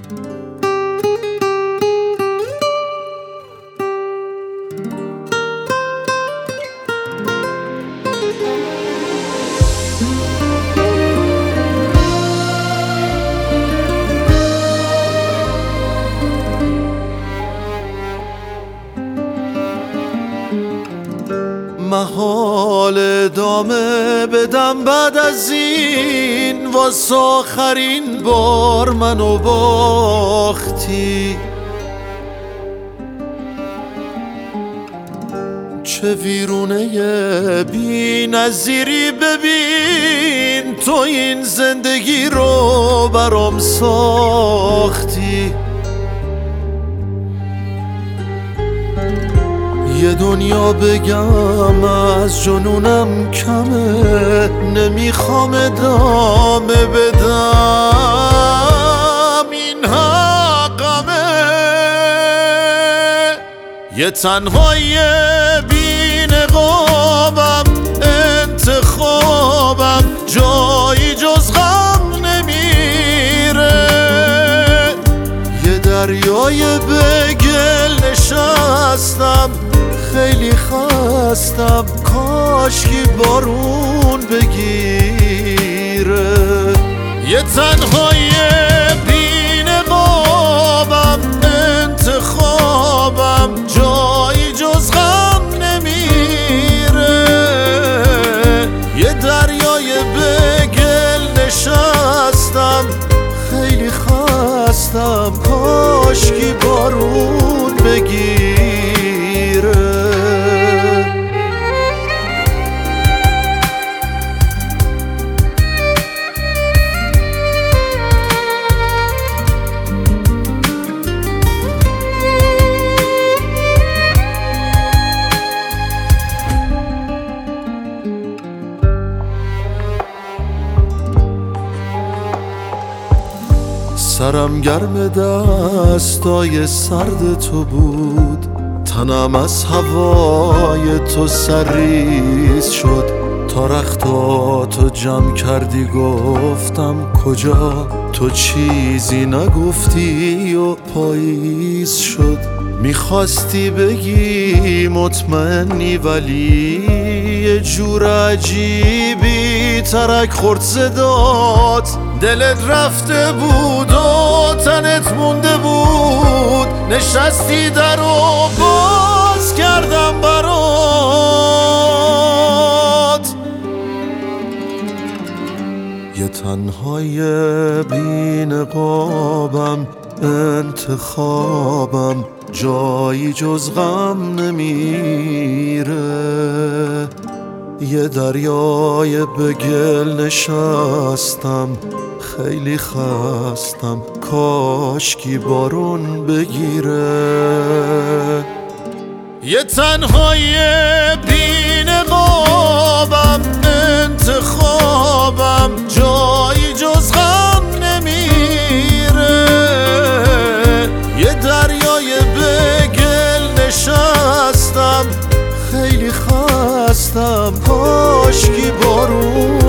محال ادامه بدم بعد از این، واسه آخرین بار منو باختی. چه ویرونه بی نظیری، ببین تو این زندگی رو برام ساختی. یه دنیا بگم از جنونم کمه، نمیخوام ادامه بدم، این حقمه. یه تنهایی بی نقابم، انتخابم جایی جز غم نمیره. یه دریای به گل نشستم، خیلی خستم، کاشکی بارون بگیره. یه تنهایی بی نقابم، انتخابم جایی جز غم نمیره. یه دریای به گل نشستم، خیلی خستم، کاشکی بارون بگیره. سرم گرم دستای سرد تو بود، تنم از هوای تو سرریز شد. تا رختاتو جمع کردی گفتم کجا، تو چیزی نگفتی و پاییز شد. میخواستی بگی مطمئنی، ولی یه جور عجیبی ترک خورد صدات. دلت رفته بود و تنت مونده بود، نشستی در و باز کردم برات. یه تنهای بی نقابم، انتخابم جایی جز غم نمیره. یه دریای به گل نشستم، خیلی خستم، کاشکی بارون بگیره. یه تنهای بی نقابم، انتخابم جایی جز غم نمیره. یه دریای به گل نشستم، خیلی خستم، کاشکی بارون